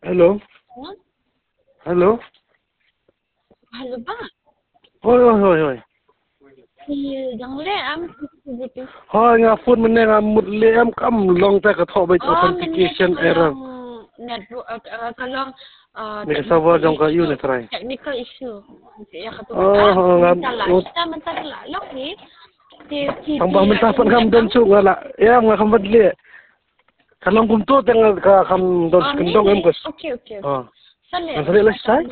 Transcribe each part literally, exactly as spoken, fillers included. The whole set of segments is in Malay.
Hello? Huh? Hello? Hello ba? Hoy, hoy, hoy, hoy. Si Yang Le am gitu. Hoy, nga phone man nga mut liam kam long ta ka tho by Oh, authentication error. network uh, kalong uh, Ni server jong ka yun try. technical issue. Ya ka tu Oh, nga salah. Kita mentar lah lok ni. Ti ti tambah mentah pan kam don su nga la. Ya nga kam badli. Kalong kum to teng ka kam don kendong em kus. Okay, okay. Oh. Sale. Ang sali lah sai.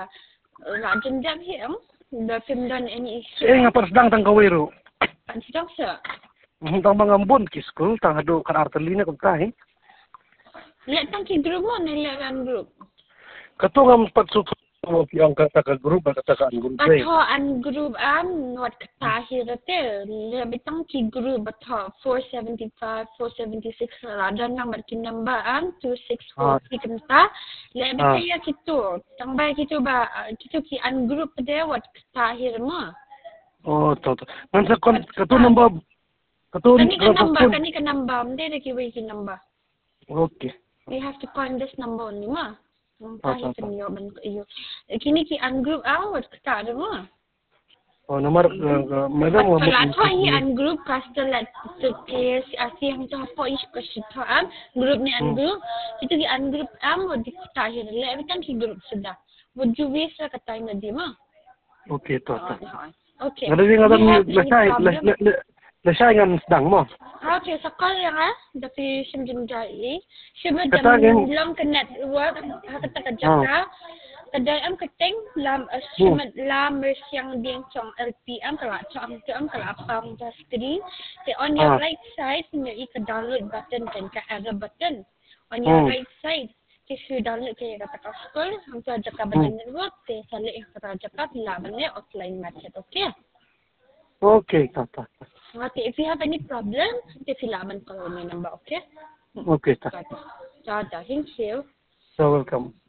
La jendam hiam. Da film dan any issue. Eh nga pas dang tang kawiro. An sidang sa. Tang mangambon ki school tang hado kan artelina kum tai. Lihat tang ki group mo nilagan group. Katong am pat su yang kata ka group kata ka group play. Bato an group am wat kata hirate le bitang ki group bato four seventy-five four seventy-six la dan nang markin number am two six four ki kenta le bitang ya kitu tang ba kitu ba kitu ki an group de wat kata hirma. Oh, to to. Ngan sa kon kato number kato kani ka number kani ka number mde de ki ki number. Okay. We have to find this number only ma. Kahit sa niyo man iyo. Kini ki an group am wat kata mo. Oh, nomor madam mo. Kalau tu ni an group custom let to case asi yang tu apa isu kesita am group ni an group itu ki an group am wat kata hin le kan ki group sudah. Would you wish la kata na di ma? Okay to to. Okay. Ngada ni ngada lesai lesai ngan sedang mo. Okay, sakal yang ah, tapi semjim jai. Siapa jam lam ke network, kata kerja. Kadai am keteng lam siapa lam yang dia cong L P M kalau cong tu am kalau apa am screen. The on your right side, you can download button dan ke error button. On your right side, if you download ke kata scroll, untuk aja kabar network, te salik kata aja kabar lamanya offline method, okay? Okay, tata. Okay, if you have any problem, the filaman call my number, okay? Okay, tata. Tata, thank you. So welcome.